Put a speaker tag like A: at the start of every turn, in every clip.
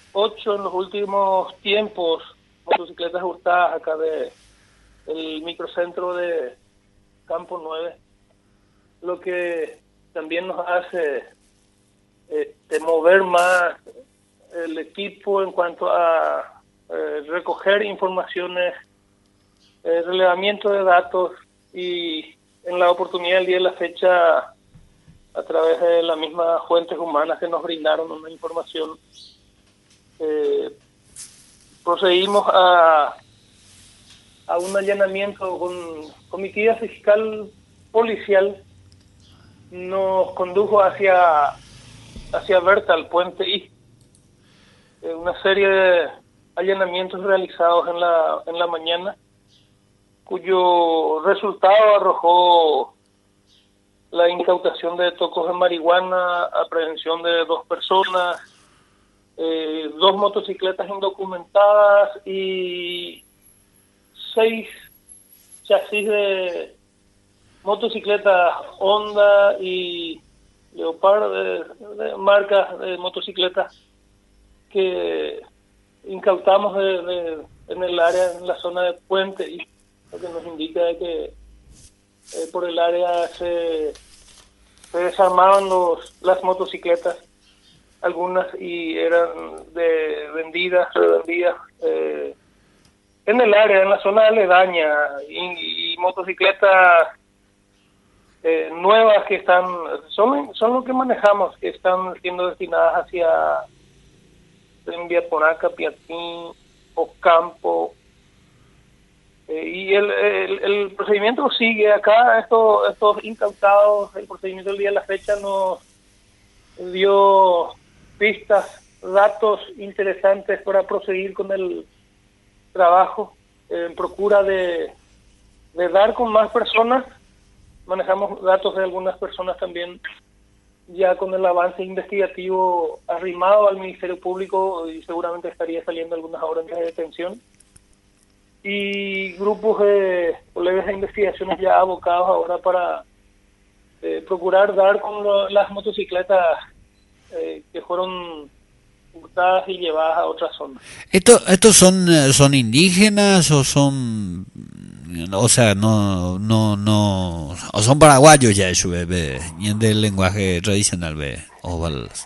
A: 8 en los últimos tiempos motocicletas hurtadas acá del microcentro de Campo 9, lo que también nos hace mover más el equipo en cuanto a recoger informaciones, relevamiento de datos, y en la oportunidad del día de la fecha, a través de las mismas fuentes humanas que nos brindaron una información, procedimos a un allanamiento con comitiva fiscal policial. Nos condujo hacia Berta, al puente I. Una serie de allanamientos realizados en la mañana, cuyo resultado arrojó la incautación de tocos de marihuana, aprehensión de 2 personas, 2 motocicletas indocumentadas y 6 chasis de motocicletas Honda y Leopard, de marcas de motocicletas que incautamos en el área, en la zona de Puente, y lo que nos indica de que por el área se desarmaban las motocicletas, algunas, y eran revendidas en el área, en la zona aledaña, y motocicletas nuevas que son lo que manejamos, que están siendo destinadas hacia Viaponaca, Piatín, Ocampo, y el procedimiento sigue acá. Estos incautados, el procedimiento del día de la fecha nos dio pistas, datos interesantes para proseguir con el trabajo en procura de dar con más personas. Manejamos datos de algunas personas también ya con el avance investigativo arrimado al Ministerio Público, y seguramente estaría saliendo algunas órdenes de detención, y grupos de colegas de investigaciones ya abocados ahora para procurar dar con las motocicletas que fueron hurtadas y llevadas a otras zonas.
B: ¿Estos son indígenas o son, o sea, no, o son paraguayos ya eso, y en del lenguaje tradicional, o balas?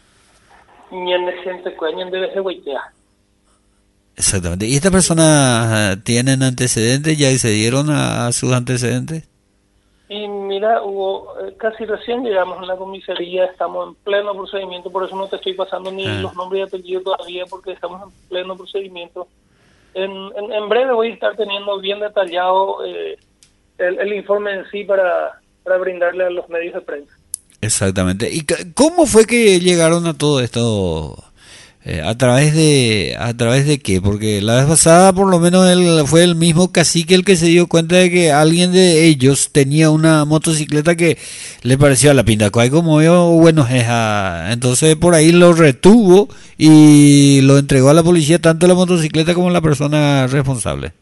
A: Y en gente cueñan de Huaytea.
B: Exactamente. ¿Y estas personas tienen antecedentes ya y se dieron a sus antecedentes?
A: Y mira, casi recién llegamos a la comisaría, estamos en pleno procedimiento, por eso no te estoy pasando ni los nombres y apellidos todavía, porque estamos en pleno procedimiento. En breve voy a estar teniendo bien detallado el informe en sí para brindarle a los medios de prensa.
B: Exactamente. ¿Y cómo fue que llegaron a todo esto? ¿A través de qué? Porque la vez pasada por lo menos fue el mismo cacique el que se dio cuenta de que alguien de ellos tenía una motocicleta que le pareció a la Pindacoy como yo, bueno, entonces por ahí lo retuvo y lo entregó a la policía, tanto la motocicleta como la persona responsable.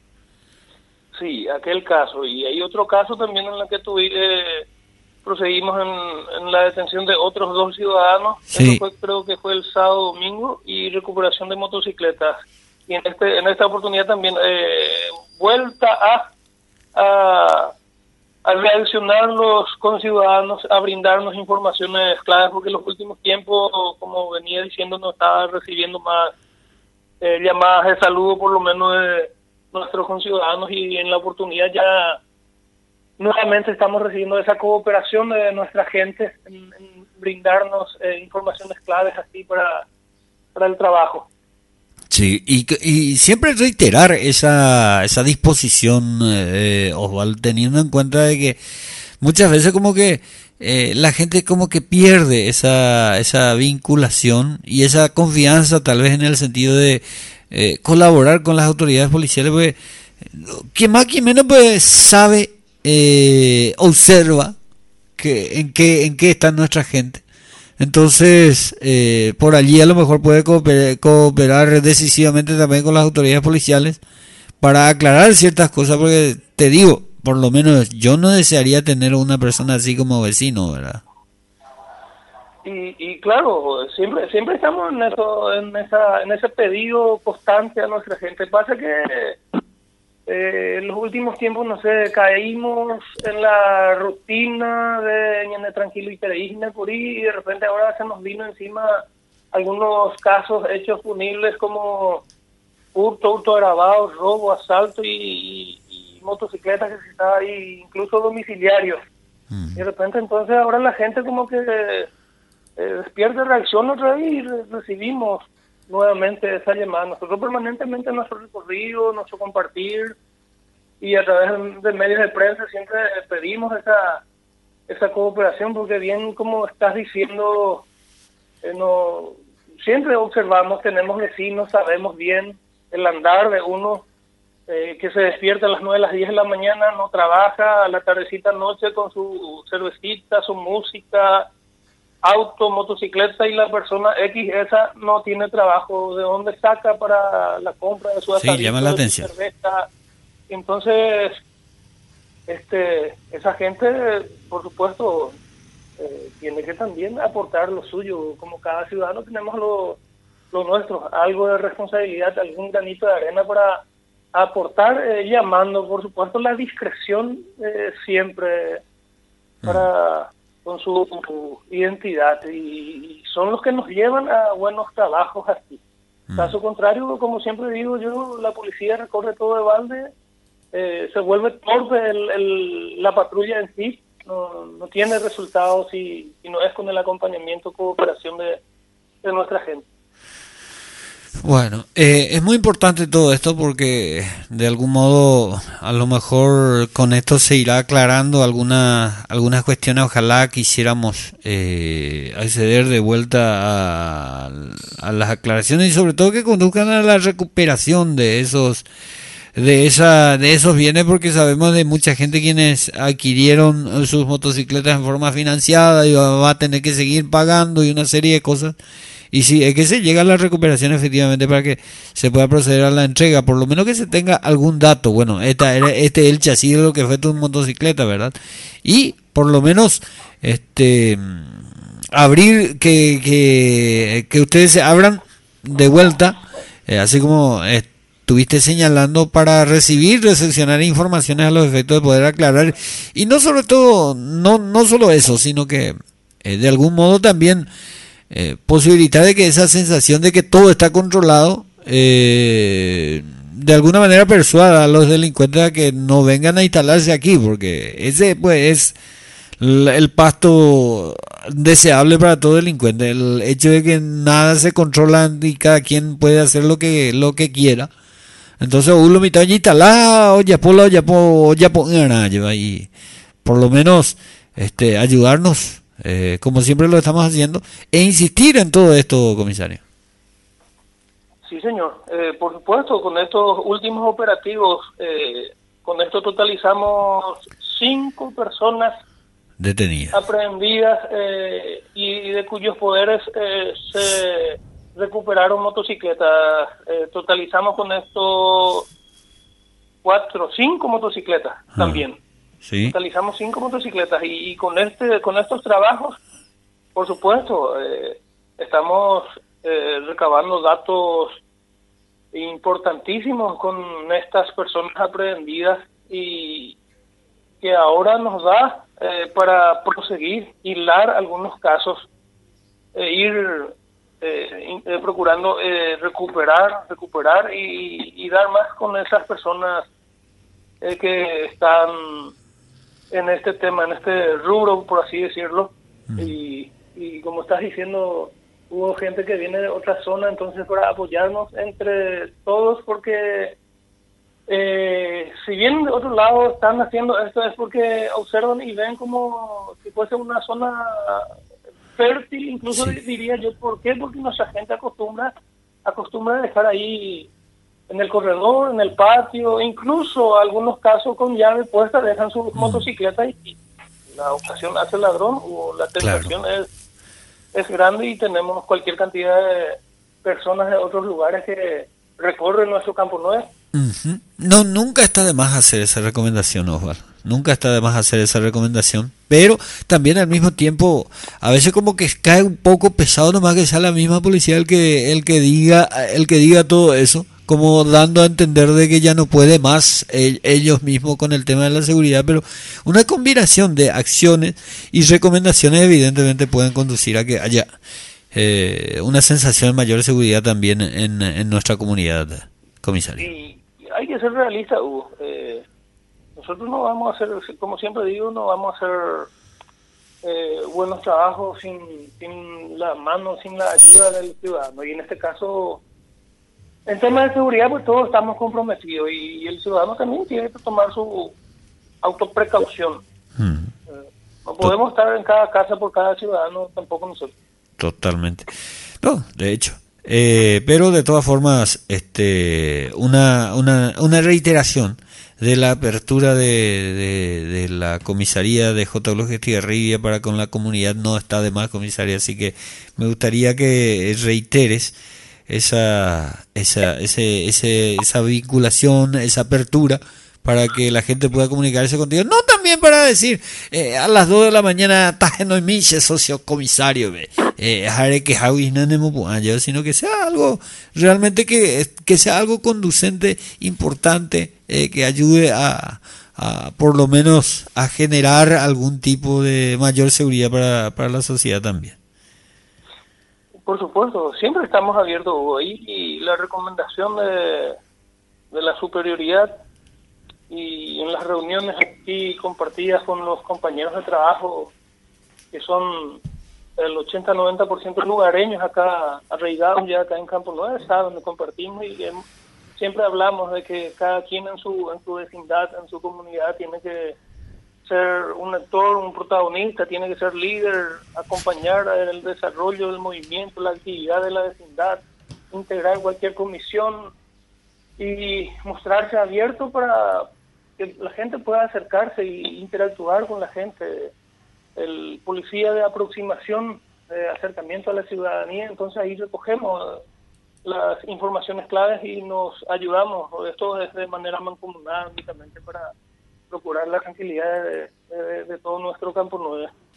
A: Sí, aquel caso, y hay otro caso también en el que procedimos en la detención de otros 2 ciudadanos.
B: Sí.
A: Eso creo que fue el sábado domingo, y recuperación de motocicletas. Y en esta oportunidad también vuelta a reaccionar los conciudadanos, a brindarnos informaciones claves, porque en los últimos tiempos, como venía diciendo, no estaba recibiendo más llamadas de saludo, por lo menos de nuestros conciudadanos, y en la oportunidad ya nuevamente estamos recibiendo esa cooperación de nuestra gente en brindarnos informaciones claves así para el trabajo.
B: Sí, y siempre reiterar esa disposición, Osvaldo, teniendo en cuenta de que muchas veces como que la gente como que pierde esa vinculación y esa confianza, tal vez en el sentido de colaborar con las autoridades policiales, porque quien más quien menos pues sabe, observa en qué está nuestra gente. Entonces, por allí a lo mejor puede cooperar decisivamente también con las autoridades policiales para aclarar ciertas cosas, porque te digo, por lo menos yo no desearía tener una persona así como vecino, ¿verdad?
A: y claro, siempre estamos en eso, en ese pedido constante a nuestra gente. Pasa que en los últimos tiempos, no sé, caímos en la rutina de Ñane Tranquilo y Tereísne por ahí, y de repente ahora se nos vino encima algunos casos hechos punibles como hurto agravado, robo, asalto y motocicletas que se está ahí, incluso domiciliarios. Y de repente entonces ahora la gente como que despierta, reacciona otra vez y recibimos nuevamente esa llamada. Nosotros permanentemente en nuestro recorrido, nuestro compartir y a través de medios de prensa siempre pedimos esa cooperación, porque bien como estás diciendo, no siempre observamos, tenemos vecinos, sabemos bien el andar de uno, que se despierta a las 9, a las 10 de la mañana, no trabaja, a la tardecita noche con su cervecita, su música, auto, motocicleta, y la persona X esa no tiene trabajo. ¿De dónde saca para la compra de su asadito,
B: llama la
A: de su
B: atención.
A: cerveza? Entonces, esa gente, por supuesto, tiene que también aportar lo suyo. Como cada ciudadano tenemos lo nuestro, algo de responsabilidad, algún granito de arena para aportar, llamando, por supuesto, la discreción siempre para con su identidad, y son los que nos llevan a buenos trabajos aquí. Caso contrario, como siempre digo yo, la policía recorre todo de balde, se vuelve torpe la patrulla en sí, no tiene resultados y no es con el acompañamiento, cooperación de nuestra gente.
B: Bueno, es muy importante todo esto porque de algún modo a lo mejor con esto se irá aclarando algunas cuestiones. Ojalá quisiéramos acceder de vuelta a las aclaraciones y sobre todo que conduzcan a la recuperación de esos bienes, porque sabemos de mucha gente quienes adquirieron sus motocicletas en forma financiada y va a tener que seguir pagando y una serie de cosas. Y sí, es que se llega a la recuperación efectivamente para que se pueda proceder a la entrega, por lo menos que se tenga algún dato. Bueno, este es el chasis de lo que fue tu motocicleta, ¿verdad? Y por lo menos abrir que ustedes se abran de vuelta, así como estuviste señalando, para recepcionar informaciones a los efectos de poder aclarar, y no sobre todo, no solo eso, sino que de algún modo también posibilitar de que esa sensación de que todo está controlado de alguna manera persuada a los delincuentes a que no vengan a instalarse aquí, porque ese pues es el pasto deseable para todo delincuente, el hecho de que nada se controla y cada quien puede hacer lo que quiera. Entonces uno mitad ya instalado, ya por y por lo menos ayudarnos, como siempre lo estamos haciendo, e insistir en todo esto, comisario.
A: Sí, señor. Por supuesto, con estos últimos operativos, con esto totalizamos 5 personas
B: detenidas,
A: aprehendidas, y de cuyos poderes se recuperaron motocicletas. Totalizamos con esto 5 motocicletas también.
B: Sí.
A: Totalizamos 5 motocicletas y con estos trabajos, por supuesto, estamos recabando datos importantísimos con estas personas aprehendidas, y que ahora nos da para proseguir, hilar algunos casos, ir procurando recuperar y dar más con esas personas que están en este tema, en este rubro, por así decirlo. Y como estás diciendo, hubo gente que viene de otra zona, entonces para apoyarnos entre todos, porque si bien de otro lado están haciendo esto, es porque observan y ven como si fuese una zona fértil, incluso sí, diría yo. ¿Por qué? Porque nuestra gente acostumbra a dejar ahí en el corredor, en el patio, incluso algunos casos con llave puesta dejan sus motocicletas y la ocasión hace el ladrón, o la tentación es grande, y tenemos cualquier cantidad de personas de otros lugares que recorren nuestro Campo Nuevo.
B: No, nunca está de más hacer esa recomendación, Osvaldo. nunca está de más hacer esa recomendación, pero también al mismo tiempo, a veces como que cae un poco pesado nomás que sea la misma policía el que diga todo eso, como dando a entender de que ya no puede más ellos mismos con el tema de la seguridad, pero una combinación de acciones y recomendaciones evidentemente pueden conducir a que haya una sensación de mayor seguridad también en nuestra comunidad, comisario.
A: Y hay que ser realista, Hugo. Nosotros no vamos a hacer, como siempre digo, no vamos a hacer buenos trabajos sin la mano, sin la ayuda del ciudadano. Y en este caso, en temas de seguridad, pues todos estamos comprometidos y el ciudadano también tiene que tomar su autoprecaución. No podemos estar en cada casa por cada ciudadano, tampoco nosotros.
B: Totalmente. No, de hecho. Pero de todas formas, una reiteración de la apertura de la comisaría de J. Bloques Estigarribia para con la comunidad no está de más, comisaria, así que me gustaría que reiteres esa vinculación, esa apertura para que la gente pueda comunicarse contigo, no también para decir a las 2 de la mañana estás en mi socio comisario, sino que sea algo realmente que sea algo conducente, importante, que ayude a por lo menos a generar algún tipo de mayor seguridad para la sociedad también.
A: Por supuesto, siempre estamos abiertos, Hugo, y la recomendación de la superioridad y en las reuniones aquí compartidas con los compañeros de trabajo, que son el 80-90% lugareños acá, arraigados ya acá en Campo Nuevo, donde compartimos y siempre hablamos de que cada quien en su vecindad, en su comunidad, tiene que ser un actor, un protagonista, tiene que ser líder, acompañar el desarrollo del movimiento, la actividad de la vecindad, integrar cualquier comisión y mostrarse abierto para que la gente pueda acercarse e interactuar con la gente. El policía de aproximación, de acercamiento a la ciudadanía, entonces ahí recogemos las informaciones claves y nos ayudamos, esto es de manera mancomunada únicamente para procurar la tranquilidad de todo nuestro Campo Nuevo.